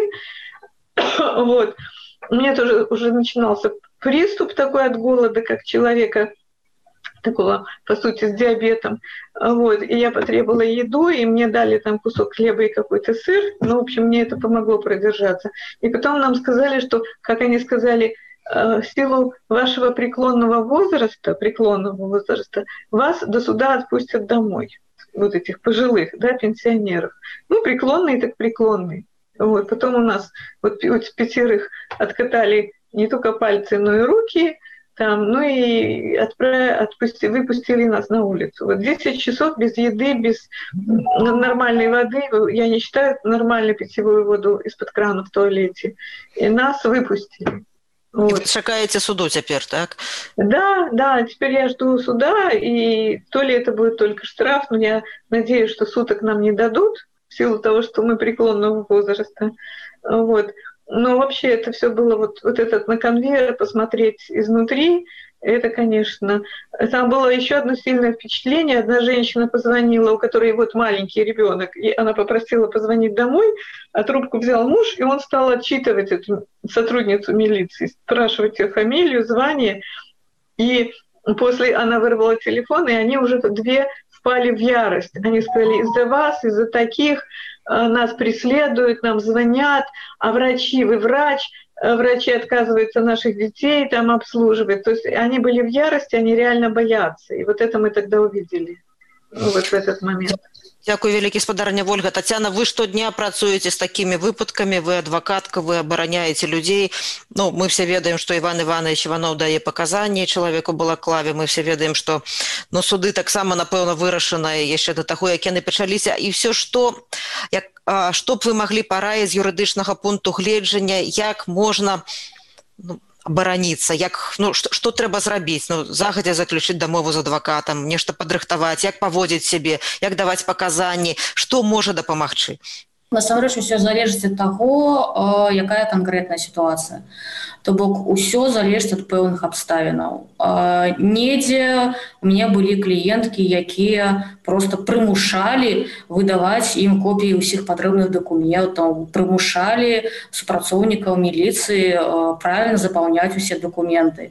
вот. У меня тоже уже начинался приступ такой от голода, как человека, такого, по сути, с диабетом. Вот. И я потребовала еду, и мне дали там кусок хлеба и какой-то сыр. Ну, в общем, мне это помогло продержаться. И потом нам сказали, что, как они сказали, в силу вашего преклонного возраста, вас до суда отпустят домой. Вот этих пожилых, да, пенсионеров. Ну, преклонные так преклонные. Вот. Потом у нас вот 5 откатали не только пальцы, но и руки. Там, ну и выпустили нас на улицу. Вот 10 часов без еды, без нормальной воды, я не считаю нормальной питьевую воду из-под крана в туалете. И нас выпустили. Вот. Вы чакаете суду теперь, так? Да, теперь я жду суда, и то ли это будет только штраф, но я надеюсь, что суток нам не дадут в силу того, что мы преклонного возраста. Вот. Но вообще это все было вот этот на конвейер посмотреть изнутри, это, конечно. Там было еще одно сильное впечатление. Одна женщина позвонила, у которой вот маленький ребенок, и она попросила позвонить домой, а трубку взял муж, и он стал отчитывать эту сотрудницу милиции, спрашивать ее фамилию, звание. И после она вырвала телефон, и они уже 2 впали в ярость. Они сказали: из-за вас, из-за таких нас преследуют, нам звонят, а врачи, вы врач, врачи отказываются наших детей там обслуживать. То есть они были в ярости, они реально боятся. И вот это мы тогда увидели, вот в этот момент. Дякую, вялікі спадарня Вольга. Тацяна, вы штодня працуеце з такімі выпадкамі, вы адвакатка, вы абараняеце людзей. Ну, мы все ведаем, што Іван Іванович Іванов дае паказанні чалавеку балаклаве, мы все ведаем, што суды таксама, напэўна, вырашаныя яшчэ да таго, як яны пачаліся. І все, што б вы маглі параіць з юрыдычнага пункту гледжання, як можна абараніцца, што трэба зрабіць, загадзя заключыць дамову з адвакатам, нешта падрыхтаваць, як паводзіць сябе, як даваць паказанні, што можа дапамагчы? Насамрэч усё залежыць ад таго, якая канкрэтная сітуацыя. То бок усё залежыць ад пэўных абставінаў. Недзе у мяне былі кліенткі, якія проста прымушалі выдаваць ім копіі ўсіх патрэбных дакументаў, прымушалі супрацоўнікаў міліцыі правільна запаўняць усе дакументы.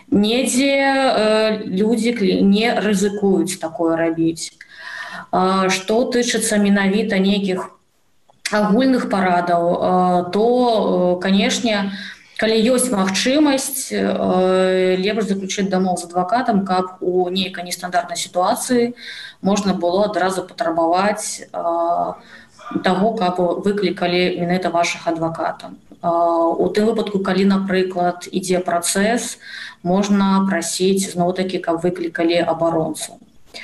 Недзе людзі не рызыкуюць такое рабіць. Што тычыцца менавіта нейкіх агульных парадаў, то, канешне, калі ёсць магчымасць, лепш заключыць дамову з адвакатам, каб у нейкай нестандартнай сітуацыі можна было адразу патрабаваць таго, каб выклікалі менавіта вашых адвакатаў. У тым выпадку, калі, напрыклад, ідзе працэс, можна прасіць зноў-такі, каб выклікалі абаронцу.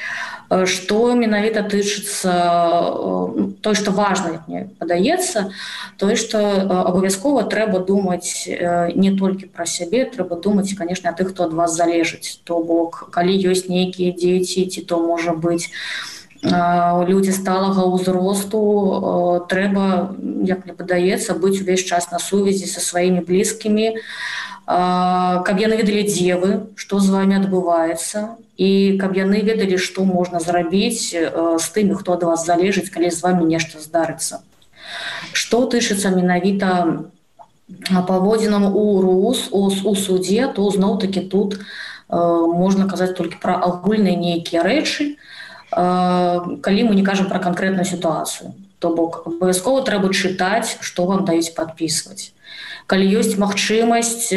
Што менавіта тычыцца той, што важна, як мне падаецца, той, што абавязкова трэба думаць не толькі пра сябе, трэба думаць, канешне, о тых, хто ад вас залежыць. То бок, калі ёсць нейкія дзеці, ці то можа быць людзі сталага ўзросту, трэба, як мне падаецца, быць увесь час на сувязі са сваімі блізкімі, каб яны ведалі, дзе вы, што з вамі адбываецца, і каб яны ведалі, што можна зрабіць з тымі, хто ад вас залежыць, калі з вамі нешта здарыцца. Што тычыцца менавіта паводзінам у РУС, у судзе, то зноў-такі тут можна казаць толькі пра агульныя нейкія рэчы, калі мы не кажам пра канкрэтную сітуацыю. То бок абавязкова трэба чытаць, што вам даюць падпісваць. Калі ёсць магчымасць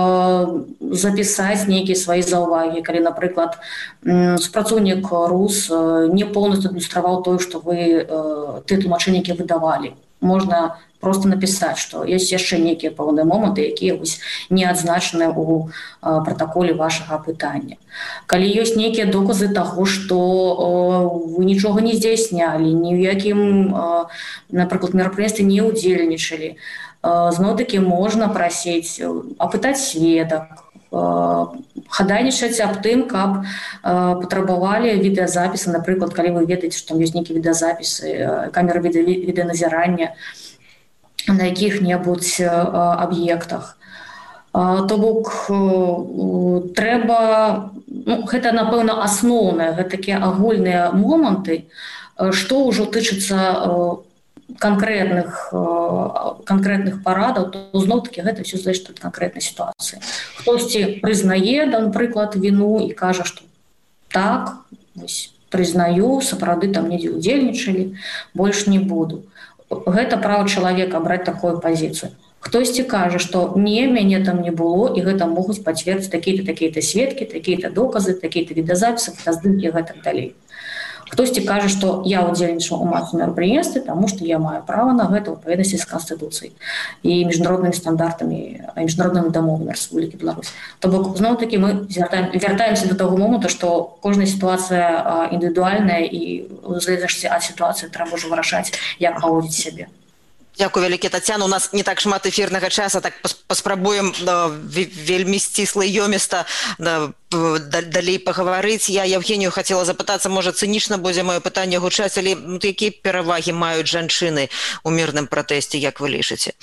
запісаць нейкія свае заўвагі, калі, напрыклад, супрацоўнік РУС не поўнасцю адлюстраваў тое, што вы тыя тлумачэнні, якія выдавалі. Можна проста напісаць, што ёсць яшчэ нейкія пэўныя моманты, якія не адзначаны ў пратаколе вашага апытання. Калі ёсць нейкія доказы таго, што вы нічога не здзяйснялі, ні ў якім, напрыклад, мерапрыемстве не ўдзельнічалі, зноў-такі можна прасіць, апытаць сведак, хадайнічаць аб тым, каб патрабавалі відэазапісы, напрыклад, калі вы ведаеце, што там ёсць нейкія відэазапісы, камеры відэаназірання на якіх-небудзь аб'ектах. То бок трэба, гэта, напэўна, асноўнае, гэта такія агульныя моманты, што ўжо тычыцца конкретных парадаў, то зноў-такі гэта ўсё залежыць ад канкрэтнай сітуацыі. Хтосьці прызнае, напрыклад, віну і кажа, што так, прызнаю, сапраўды там недзе ўдзельнічалі, больш не буду. Гэта права чалавека браць такую пазіцыю. Хтосьці кажа, што не, мяне там не было, і гэта могуць пацвердзіць такія-то сведкі, такія-то доказы, такія-то відэазапісы, фотаздымкі і гэтак далей. Хтосьці кажа, што я ўдзельнічаў у масавым мерапрыемстве, таму што я маю права на гэта ў адпаведнасці з Канстытуцыяй і міжнароднымі стандартамі, міжнароднымі дамовамі Рэспублікі Беларусь. То бок, зноў-такі мы вяртаемся да таго моманту, што кожная сітуацыя індывідуальная і ў залежнасці ад сітуацыі трэба ўжо вырашаць, як паводзіць сябе. Дзякую вялікі, Тацяна. У нас не так шмат эфірнага часа, так паспрабуем вельмі сцісла і ёміста далей пагаварыць. Я Евгенію хацела запытацца, можа, цынічна будзе маё пытанне гучаць, але якія перавагі маюць жанчыны ў мірным пратэсце, як вы лічыце?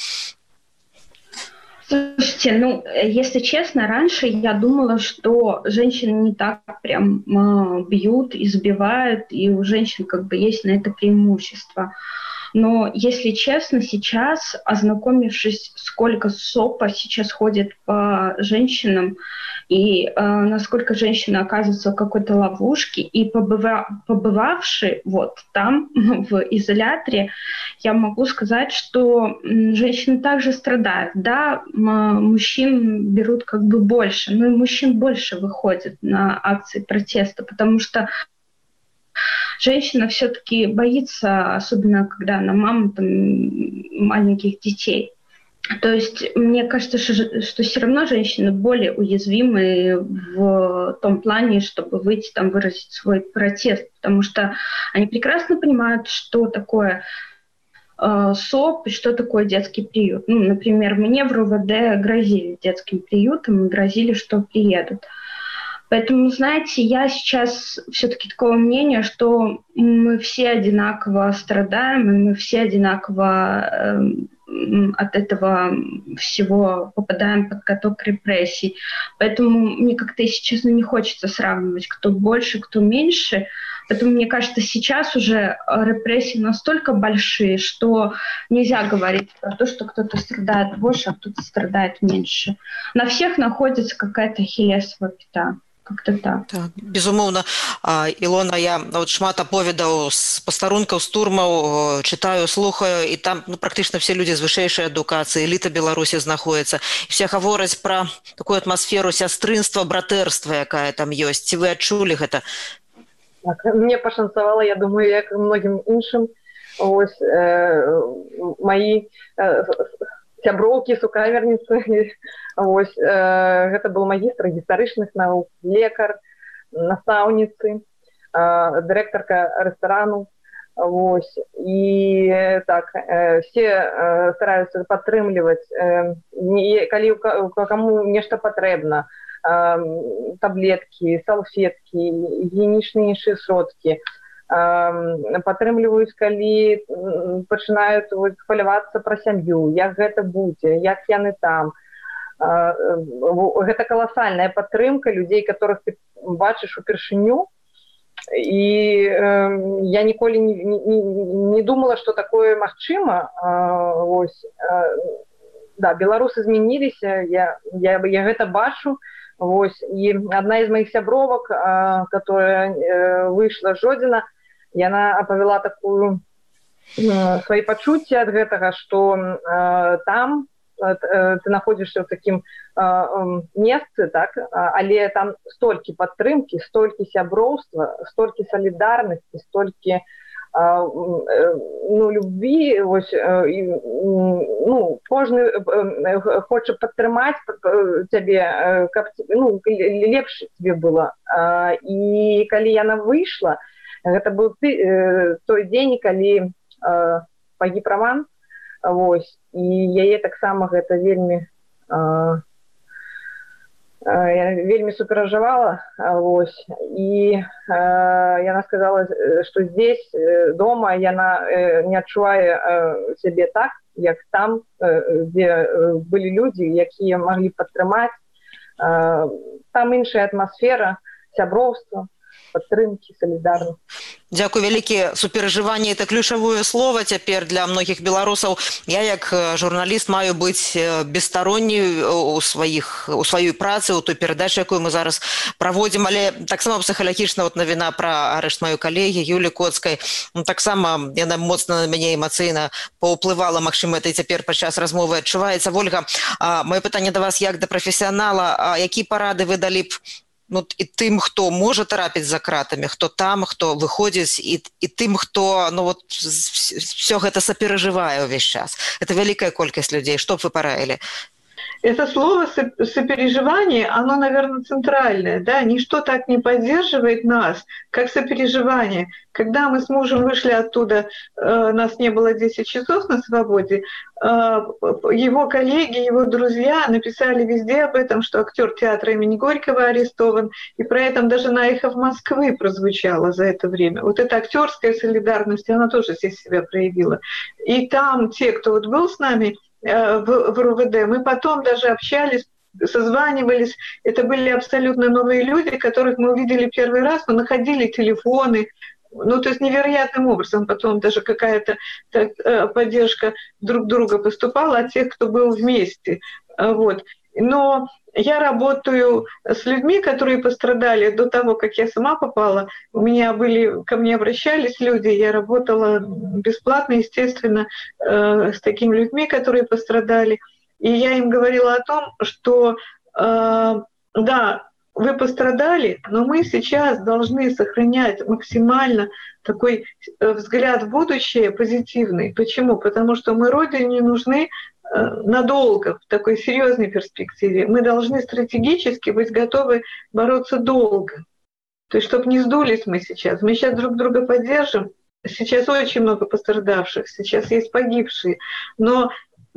Слушайте, если честно, раньше я думала, что женщины не так прям бьют, избивают, и у женщин как бы есть на это преимущество. Но, если честно, сейчас, ознакомившись, сколько СОПа сейчас ходит по женщинам, и насколько женщина оказывается в какой-то ловушке, и побывавши вот там, в изоляторе, я могу сказать, что женщины также страдают. Да, мужчин берут как бы больше, но и мужчин больше выходит на акции протеста, потому что женщина все-таки боится, особенно когда она мама там, маленьких детей. То есть мне кажется, что все равно женщины более уязвимы в том плане, чтобы выйти там выразить свой протест, потому что они прекрасно понимают, что такое СОП и что такое детский приют. Например, мне в РУВД грозили детским приютом и грозили, что приедут. Поэтому, знаете, я сейчас все-таки такого мнения, что мы все одинаково страдаем, и мы все одинаково от этого всего попадаем под каток репрессий. Поэтому мне как-то, если честно, не хочется сравнивать, кто больше, кто меньше. Поэтому, мне кажется, сейчас уже репрессии настолько большие, что нельзя говорить про то, что кто-то страдает больше, а кто-то страдает меньше. На всех находится какая-то ахиллесова пята. Как-то так. Так, безумоўна. Ілона, я шмат аповедаў з пастарункаў, з турмаў чытаю, слухаю, і там практычна все людзі з вышэйшай адукацыі, эліта Беларусі знаходзіцца. Все гавораць пра такую атмасферу сястрынства, братэрства, якая там ёсць. Ці вы адчулі гэта? Так, мне пашанцавала, я думаю, як і многім іншым. Ось мои сяброўкі, сукамерніцы. Ось, гэта был магістр гістарычных навук, лекар, настаўніцы, дырэктарка рэстарану. Ось, і так, все стараюцца падтрымліваць, калі каму нешта патрэбна, таблеткі, салфеткі, гігіенічныя іншыя сродкі. Падтрымліваюць, калі пачынаюць хвалявацца пра сям'ю, як гэта будзе, як яны там. Гэта каласальная падтрымка людзей, которых ты бачыш упершыню. І я ніколі не думала, што такое магчыма. Да, беларусы змяніліся, я гэта бачу. І адна з маіх сябровак, которая выйшла з Жодзіна, яна апавяла такую свае пачуцці ад гэтага, што там ты находишься в таким месцы, так, але там столькі падтрымкі, столькі сяброўства, столькі салідарнасці, столькі любві, кожны хоча падтрымаць цябе, каб лепш тебе было. І калі яна выйшла, гэта быў той дзень, калі пагіб Раман. Вось, і яе таксама гэта вельмі Я вельмі суперажывала, і яна сказала, што здесь дома яна не адчувае сябе так, як там, дзе былі людзі, якія маглі падтрымаць. Там іншая атмасфера, сяброўства, падтрымкі, салідарнасць. Дзякуй вялікі. Суперажыванне – это ключавое слово цяпер для многіх беларусаў. Я як журналіст маю быць бесстаронняй у сваёй працы, у той перадачы, якую мы зараз праводзім, але таксама псіхалагічна навіна пра арышт маёй калегі Юлі Коцкай. Таксама яна моцна на мяне эмацыйна паўплывала, магчыма, это і цяпер падчас размовы адчуваецца. Вольга, маё пытанне да вас як да прафесіянала, які парады вы далі б і тым, хто можа трапіць за кратамі, хто там, хто выходзіць, і тым, хто все гэта саперажывае ўвесь час. Это вялікая колькасць людзей. Што б вы параілі? Это слово сопереживание, оно, наверное, центральное, да, ничто так не поддерживает нас, как сопереживание. Когда мы с мужем вышли оттуда, нас не было 10 часов на свободе, его коллеги, его друзья написали везде об этом, что актер театра имени Горького арестован, и про это даже на «Эхо Москвы» прозвучало за это время. Вот эта актерская солидарность, она тоже здесь себя проявила. И там те, кто был с нами в РУВД, мы потом даже общались, созванивались. Это были абсолютно новые люди, которых мы увидели первый раз, мы находили телефоны. То есть невероятным образом потом даже какая-то поддержка друг друга поступала от тех, кто был вместе. Но я работаю с людьми, которые пострадали до того, как я сама попала. Ко мне обращались люди, я работала бесплатно, естественно, с такими людьми, которые пострадали. И я им говорила о том, что да, вы пострадали, но мы сейчас должны сохранять максимально такой взгляд в будущее позитивный. Почему? Потому что мы Родине нужны надолго, в такой серьезной перспективе. Мы должны стратегически быть готовы бороться долго. То есть, чтобы не сдулись мы сейчас. Мы сейчас друг друга поддержим. Сейчас очень много пострадавших, сейчас есть погибшие. Но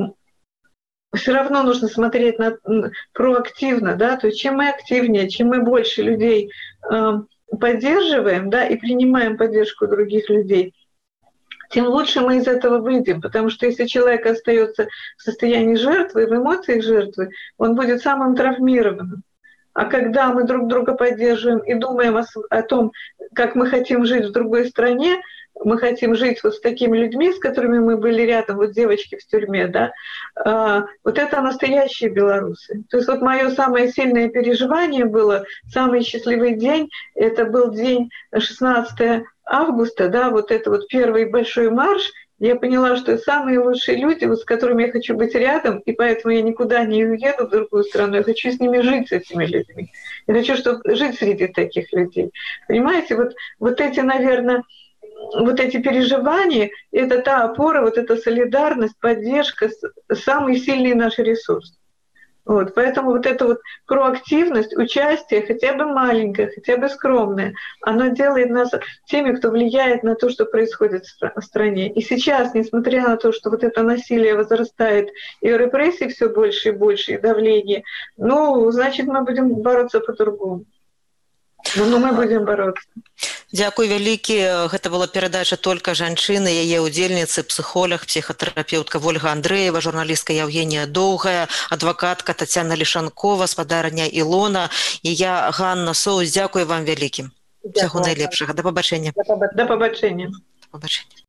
все равно нужно смотреть проактивно, да, то есть чем мы активнее, чем мы больше людей поддерживаем, да, и принимаем поддержку других людей, тем лучше мы из этого выйдем, потому что если человек остается в состоянии жертвы, в эмоциях жертвы, он будет самым травмированным. А когда мы друг друга поддерживаем и думаем о том, как мы хотим жить в другой стране, мы хотим жить вот с такими людьми, с которыми мы были рядом, вот девочки в тюрьме, да, вот это настоящие белорусы. То есть вот моё самое сильное переживание было, самый счастливый день, это был день 16 августа, да, вот это вот первый большой марш. Я поняла, что самые лучшие люди, вот с которыми я хочу быть рядом, и поэтому я никуда не уеду в другую страну, я хочу с ними жить, с этими людьми. Я хочу жить среди таких людей. Понимаете, вот эти, наверное, вот эти переживания, это та опора, вот эта солидарность, поддержка, самый сильный наш ресурс. Поэтому вот эта вот проактивность, участие, хотя бы маленькое, хотя бы скромное, оно делает нас теми, кто влияет на то, что происходит в стране. И сейчас, несмотря на то, что вот это насилие возрастает, и репрессий все больше и больше, и давление, значит, мы будем бороться по-другому. Но мы будем бороться. Дзякуй вялікі. Гэта была перадача «Только жанчыны», яе удзельніцы, псіхолог, псіхатэрапеўтка Вольга Андрэева, журналістка Евгения Доўгая, адвакатка Тацяна Лішанкова, спадарня Ілона і я, Ганна Соус. Дзякуй вам вялікі. Усяго найлепшага. Да пабачэння. Да пабачэння. Да пабачэння.